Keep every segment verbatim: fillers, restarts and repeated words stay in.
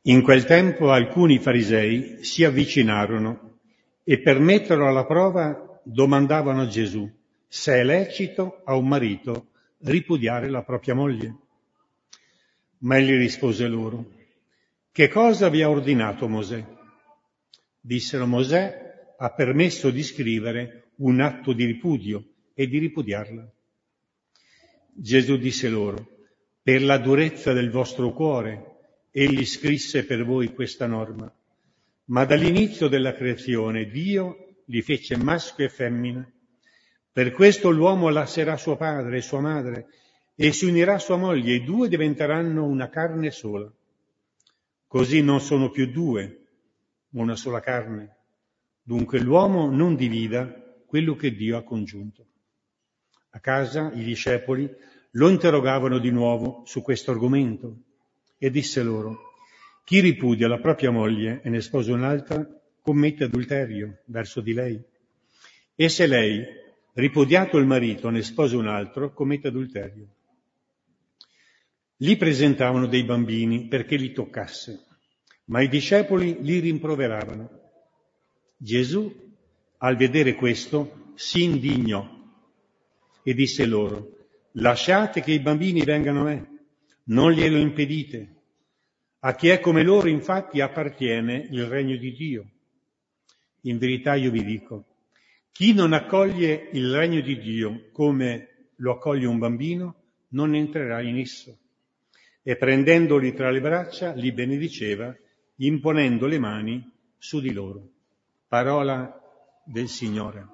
In quel tempo alcuni farisei si avvicinarono e per metterlo alla prova domandavano a Gesù se è lecito a un marito ripudiare la propria moglie. Ma egli rispose loro: che cosa vi ha ordinato Mosè? Dissero: Mosè ha permesso di scrivere un atto di ripudio e di ripudiarla. Gesù disse loro: per la durezza del vostro cuore egli scrisse per voi questa norma, ma dall'inizio della creazione Dio li fece maschio e femmina. Per questo l'uomo lascerà suo padre e sua madre e si unirà a sua moglie, e i due diventeranno una carne sola. Così non sono più due, ma una sola carne. Dunque l'uomo non divida quello che Dio ha congiunto. A casa i discepoli lo interrogavano di nuovo su questo argomento e disse loro: chi ripudia la propria moglie e ne sposa un'altra commette adulterio verso di lei. E se lei, ripudiato il marito, ne sposa un altro, commette adulterio. Li presentavano dei bambini perché li toccasse, ma i discepoli li rimproveravano. Gesù, al vedere questo, si indignò e disse loro: lasciate che i bambini vengano a me, non glielo impedite. A chi è come loro, infatti, appartiene il regno di Dio. In verità io vi dico, chi non accoglie il regno di Dio come lo accoglie un bambino, non entrerà in esso. E prendendoli tra le braccia, li benediceva, imponendo le mani su di loro. Parola del Signore.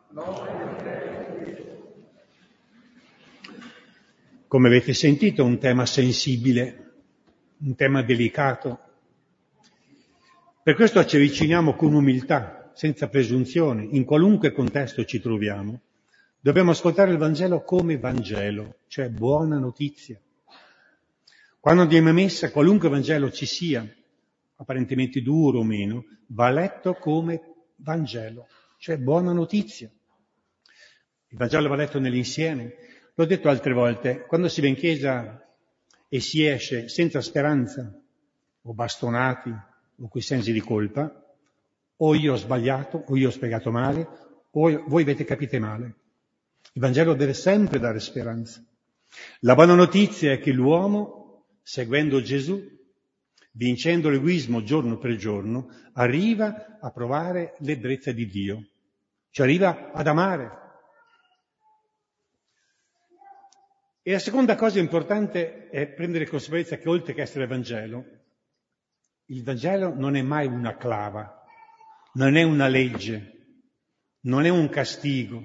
Come avete sentito, un tema sensibile, un tema delicato. Per questo ci avviciniamo con umiltà, senza presunzione, in qualunque contesto ci troviamo. Dobbiamo ascoltare il Vangelo come Vangelo, cioè buona notizia. Quando andiamo a messa, qualunque Vangelo ci sia, apparentemente duro o meno, va letto come Vangelo, cioè buona notizia. Il Vangelo va letto nell'insieme. L'ho detto altre volte, quando si va in chiesa e si esce senza speranza, o bastonati, o coi sensi di colpa, o io ho sbagliato, o io ho spiegato male, o voi avete capito male. Il Vangelo deve sempre dare speranza. La buona notizia è che l'uomo, seguendo Gesù, vincendo l'egoismo giorno per giorno, arriva a provare l'ebbrezza di Dio, cioè arriva ad amare. E la seconda cosa importante è prendere consapevolezza che oltre che essere Vangelo, il Vangelo non è mai una clava, non è una legge, non è un castigo.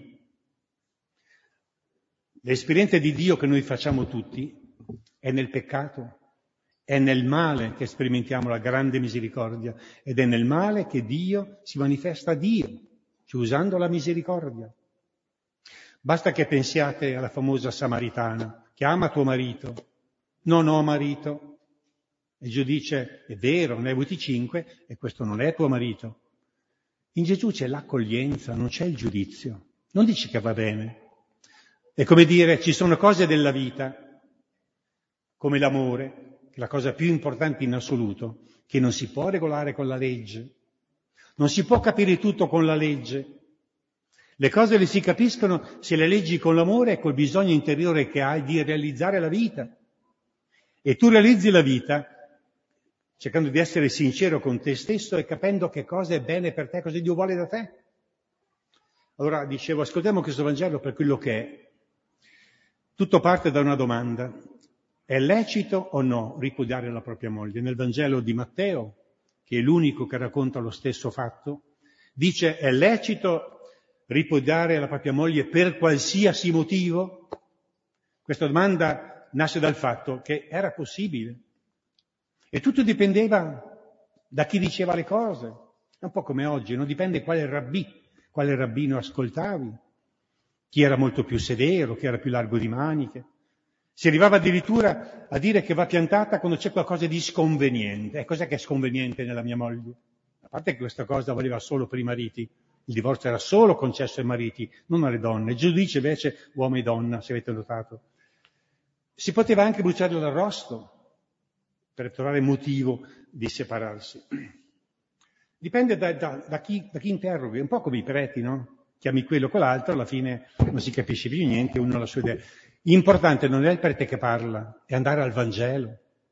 L'esperienza di Dio che noi facciamo tutti è nel peccato, è nel male che sperimentiamo la grande misericordia ed è nel male che Dio si manifesta a Dio, cioè usando la misericordia. Basta che pensiate alla famosa Samaritana che ama tuo marito. Non ho marito. E Gesù dice: è vero, ne hai avuti cinque e questo non è tuo marito. In Gesù c'è l'accoglienza, non c'è il giudizio. Non dice che va bene. È come dire, ci sono cose della vita, come l'amore, che è la cosa più importante in assoluto, che non si può regolare con la legge. Non si può capire tutto con la legge. Le cose le si capiscono se le leggi con l'amore e col bisogno interiore che hai di realizzare la vita. E tu realizzi la vita cercando di essere sincero con te stesso e capendo che cosa è bene per te, cosa Dio vuole da te. Allora, dicevo, ascoltiamo questo Vangelo per quello che è. Tutto parte da una domanda. È lecito o no ripudiare la propria moglie? Nel Vangelo di Matteo, che è l'unico che racconta lo stesso fatto, dice: è lecito ripudiare la propria moglie per qualsiasi motivo? Questa domanda nasce dal fatto che era possibile. E tutto dipendeva da chi diceva le cose. È un po' come oggi, non dipende quale rabbì, quale rabbino ascoltavi, chi era molto più severo, chi era più largo di maniche. Si arrivava addirittura a dire che va piantata quando c'è qualcosa di sconveniente. E cos'è che è sconveniente nella mia moglie? A parte che questa cosa valeva solo per i mariti. Il divorzio era solo concesso ai mariti, non alle donne. Gesù dice invece uomo e donna, se avete notato. Si poteva anche bruciare l'arrosto. per trovare motivo di separarsi. Dipende da, da, da, chi, da chi interroghi, un po' come i preti, no? Chiami quello con l'altro, alla fine non si capisce più niente, uno ha la sua idea. L'importante non è il prete che parla, è andare al Vangelo.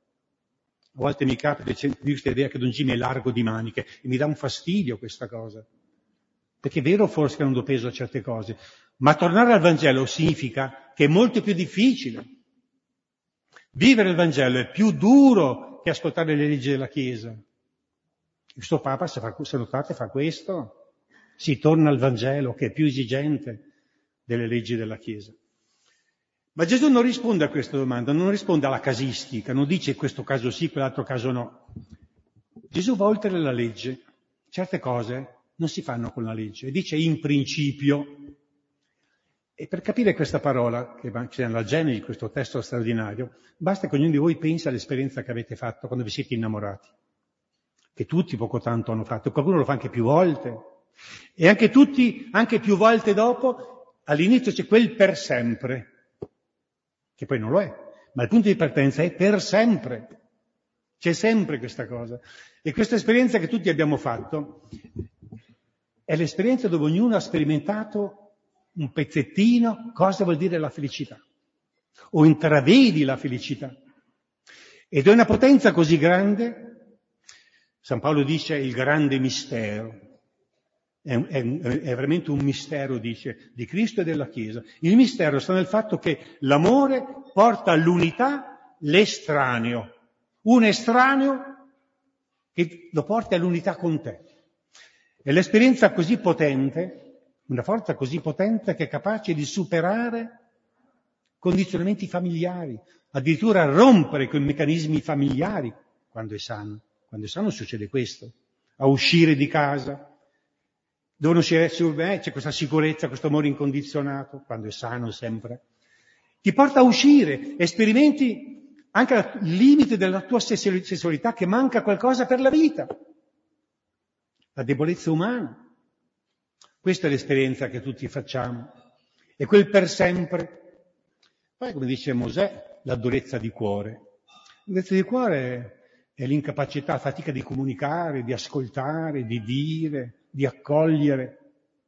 A volte mi capita di questa idea che Don Jimmy è largo di maniche e mi dà un fastidio questa cosa. Perché è vero forse che non do peso a certe cose, ma tornare al Vangelo significa che è molto più difficile. Vivere il Vangelo è più duro che ascoltare le leggi della Chiesa. Questo Papa, se, fa, se notate, fa questo. Si torna al Vangelo, che è più esigente delle leggi della Chiesa. Ma Gesù non risponde a questa domanda, non risponde alla casistica, non dice in questo caso sì, quell'altro caso no. Gesù va oltre la legge. Certe cose non si fanno con la legge. Dice in principio. E per capire questa parola, che c'è nella Genesi, questo testo straordinario, basta che ognuno di voi pensi all'esperienza che avete fatto quando vi siete innamorati. Che tutti poco tanto hanno fatto, qualcuno lo fa anche più volte. E anche tutti, anche più volte dopo, all'inizio c'è quel per sempre, che poi non lo è, ma il punto di partenza è per sempre. C'è sempre questa cosa. E questa esperienza che tutti abbiamo fatto è l'esperienza dove ognuno ha sperimentato un pezzettino cosa vuol dire la felicità, o intravedi la felicità. Ed è una potenza così grande, San Paolo dice il grande mistero, è, è, è veramente un mistero, dice, di Cristo e della Chiesa. Il mistero sta nel fatto che l'amore porta all'unità l'estraneo, un estraneo che lo porta all'unità con te. È l'esperienza così potente, una forza così potente che è capace di superare condizionamenti familiari, addirittura rompere quei meccanismi familiari quando è sano. Quando è sano succede questo, a uscire di casa, devono uscire, eh, c'è questa sicurezza, questo amore incondizionato, quando è sano sempre. Ti porta a uscire e sperimenti anche il limite della tua sessualità, che manca qualcosa per la vita, la debolezza umana. Questa è l'esperienza che tutti facciamo. E quel per sempre. Poi, come dice Mosè, la durezza di cuore. La durezza di cuore è l'incapacità, la fatica di comunicare, di ascoltare, di dire, di accogliere.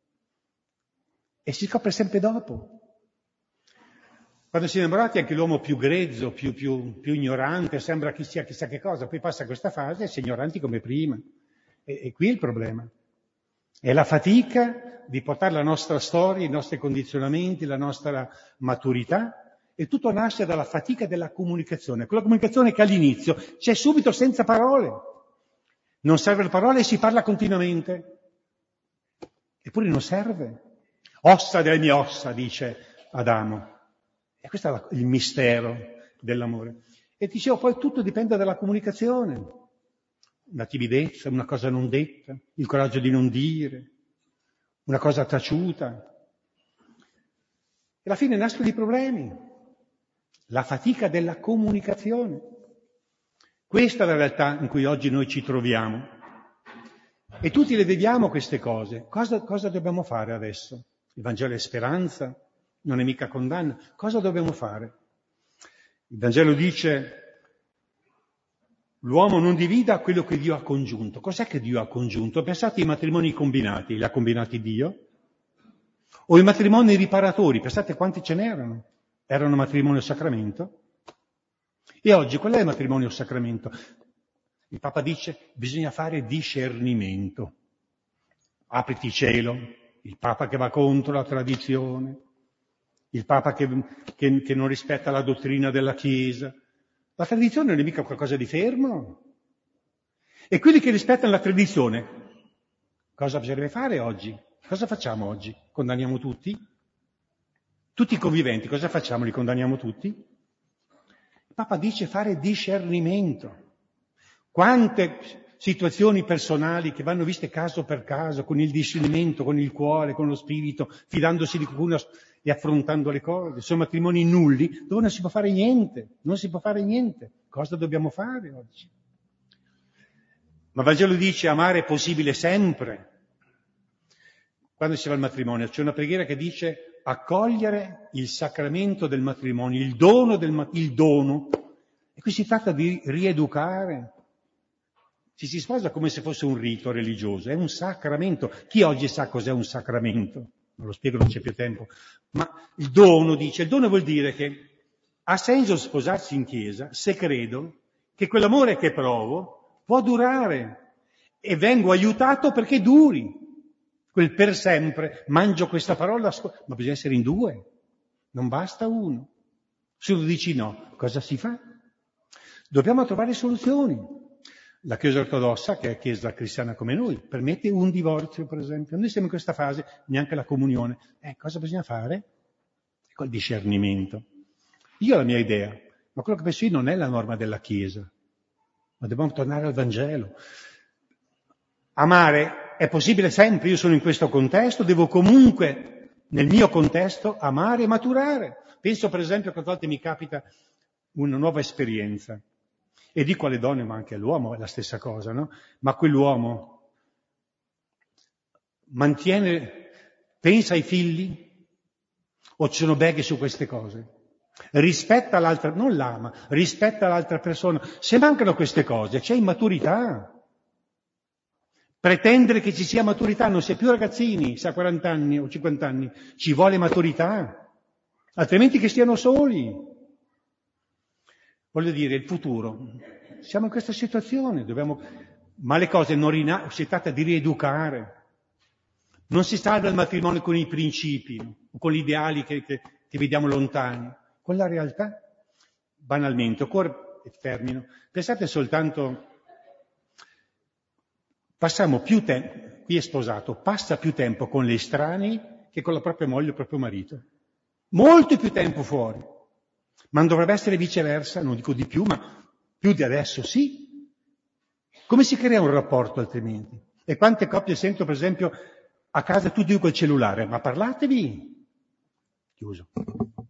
E si scopre sempre dopo. Quando si è innamorati anche l'uomo più grezzo, più, più, più ignorante, sembra che sia chissà che cosa, poi passa questa fase e si è ignoranti come prima. E, e qui è il problema. È la fatica di portare la nostra storia, i nostri condizionamenti, la nostra maturità, e tutto nasce dalla fatica della comunicazione. Quella comunicazione che all'inizio c'è subito senza parole. Non serve le parole e si parla continuamente. Eppure non serve. Ossa delle mie ossa, dice Adamo. E questo è il mistero dell'amore. E dicevo, poi tutto dipende dalla comunicazione. Una timidezza, una cosa non detta, il coraggio di non dire, una cosa taciuta. E alla fine nascono i problemi. La fatica della comunicazione. Questa è la realtà in cui oggi noi ci troviamo. E tutti le vediamo queste cose. Cosa, cosa dobbiamo fare adesso? Il Vangelo è speranza, non è mica condanna. Cosa dobbiamo fare? Il Vangelo dice: l'uomo non divida quello che Dio ha congiunto. Cos'è che Dio ha congiunto? Pensate ai matrimoni combinati, li ha combinati Dio? O i matrimoni riparatori, pensate quanti ce n'erano? Erano matrimonio o sacramento? E oggi qual è il matrimonio o sacramento? Il Papa dice bisogna fare discernimento. Apriti cielo, il Papa che va contro la tradizione, il Papa che, che, che non rispetta la dottrina della Chiesa. La tradizione non è mica qualcosa di fermo. E quelli che rispettano la tradizione, cosa bisognerebbe fare oggi? Cosa facciamo oggi? Condanniamo tutti? Tutti i conviventi, cosa facciamo? Li condanniamo tutti? Il Papa dice fare discernimento. Quante situazioni personali che vanno viste caso per caso, con il discernimento, con il cuore, con lo spirito, fidandosi di qualcuno e affrontando le cose. Sono matrimoni nulli dove non si può fare niente, non si può fare niente. Cosa dobbiamo fare oggi? Ma il Vangelo dice amare è possibile sempre. Quando si va al matrimonio c'è una preghiera che dice accogliere il sacramento del matrimonio, il dono del matrimonio, il dono. E qui si tratta di rieducare. Ci si sposa come se fosse un rito religioso, è un sacramento. Chi oggi sa cos'è un sacramento? Non lo spiego, non c'è più tempo. Ma il dono, dice, il dono vuol dire che ha senso sposarsi in chiesa se credo che quell'amore che provo può durare e vengo aiutato perché duri. Quel per sempre, mangio questa parola, ma bisogna essere in due, non basta uno. Se tu dici no, cosa si fa? Dobbiamo trovare soluzioni. La Chiesa ortodossa, che è chiesa cristiana come noi, permette un divorzio, per esempio. Noi siamo in questa fase, neanche la comunione. Eh, cosa bisogna fare? Col discernimento. Io ho la mia idea, ma quello che penso io non è la norma della Chiesa, ma dobbiamo tornare al Vangelo. Amare è possibile sempre, io sono in questo contesto, devo comunque, nel mio contesto, amare e maturare. Penso per esempio che a volte mi capita una nuova esperienza, e dico alle donne, ma anche all'uomo è la stessa cosa, no? Ma quell'uomo mantiene, pensa ai figli, o ci sono beghe su queste cose? Rispetta l'altra, non l'ama, rispetta l'altra persona. Se mancano queste cose, c'è immaturità. Pretendere che ci sia maturità, non si è più ragazzini, se ha quaranta anni o cinquanta anni, ci vuole maturità, altrimenti che stiano soli. Voglio dire, il futuro, siamo in questa situazione, dobbiamo, ma le cose non rinascono, si tratta di rieducare. Non si salva il matrimonio con i principi, o con gli ideali che, che, che vediamo lontani, con la realtà. Banalmente, occorre, e termino, pensate soltanto, passiamo più tempo, chi è sposato, passa più tempo con gli estranei che con la propria moglie o il proprio marito. Molto più tempo fuori. Ma non dovrebbe essere viceversa, non dico di più, ma più di adesso sì. Come si crea un rapporto altrimenti? E quante coppie sento, per esempio, a casa tutti col cellulare, ma parlatevi. Chiuso.